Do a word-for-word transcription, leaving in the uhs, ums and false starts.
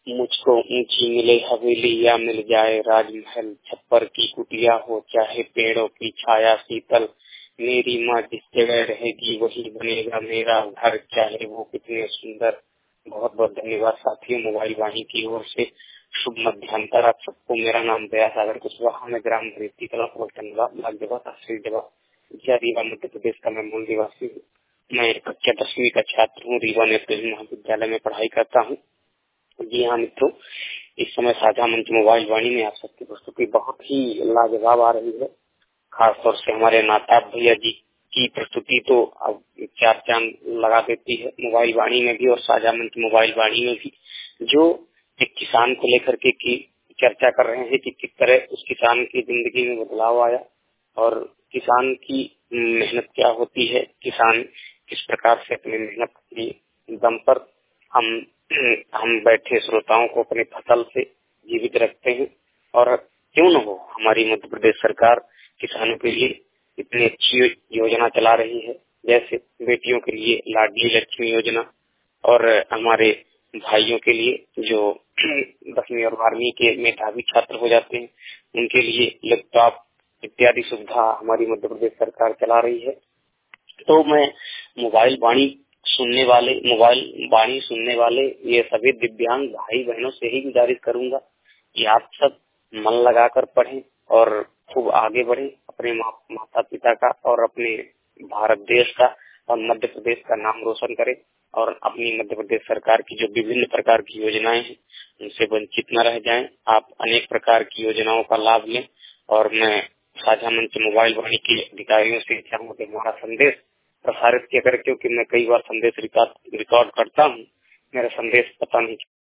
मुझको ऊंची मिले हवेली या मिल जाए राजमहल, छप्पर की कुटिया हो चाहे पेड़ों की छाया शीतल, मेरी माँ जिस जगह रहेगी वही बनेगा मेरा घर, चाहे वो कितने सुंदर। बहुत बहुत धन्यवाद साथियों, मोबाइल वाणी की ओर से शुभ मध्यांतर आप सबको। मेरा नाम दया सागर कुशवाहा, मैं ग्राम धरेती कला रीवा मध्य प्रदेश का मैं मूल निवासी हूँ। मैं कक्षा दसवीं का छात्र हूँ, रीवा नेत्रहीन महाविद्यालय में पढ़ाई करता हूँ। जी हाँ मित्रों, इस समय साझा मंच मोबाइल वाणी में आप सबकी प्रस्तुति बहुत ही लाजवाब आ रही है। खास तौर से हमारे नाताब भैया जी की प्रस्तुति तो अब चार चांद लगा देती है, मोबाइल वाणी में भी और साझा मंच मोबाइल वाणी में भी। जो एक किसान को लेकर के की चर्चा कर रहे हैं कि किस तरह उस किसान की जिंदगी में बदलाव आया और किसान की मेहनत क्या होती है, किसान किस प्रकार से अपनी मेहनत की दम पर हम हम बैठे श्रोताओं को अपनी फसल से जीवित रखते हैं। और क्यों न हो, हमारी मध्य प्रदेश सरकार किसानों के लिए इतनी अच्छी योजना चला रही है, जैसे बेटियों के लिए लाडली लक्ष्मी योजना और हमारे भाइयों के लिए जो दसवीं और बारहवीं के मेधावी छात्र हो जाते हैं उनके लिए लैपटॉप इत्यादि सुविधा हमारी मध्य प्रदेश सरकार चला रही है। तो मैं मोबाइल वाणी सुनने वाले मोबाइल वाणी सुनने वाले ये सभी दिव्यांग भाई बहनों से ही गुजारिश करूंगा कि आप सब मन लगाकर पढ़ें और खूब आगे बढ़ें, अपने माता पिता का और अपने भारत देश का और मध्य प्रदेश का नाम रोशन करें और अपनी मध्य प्रदेश सरकार की जो विभिन्न प्रकार की योजनाएं हैं उनसे वंचित न रह जाएं। आप अनेक प्रकार की योजनाओं का लाभ लें। और मैं साझा मंच मोबाइल वाणी के अधिकारियों से चाहूंगा कि हमारा संदेश प्रसारित किया करें, क्योंकि मैं कई बार संदेश रिकॉर्ड करता हूँ, मेरा संदेश पता नहीं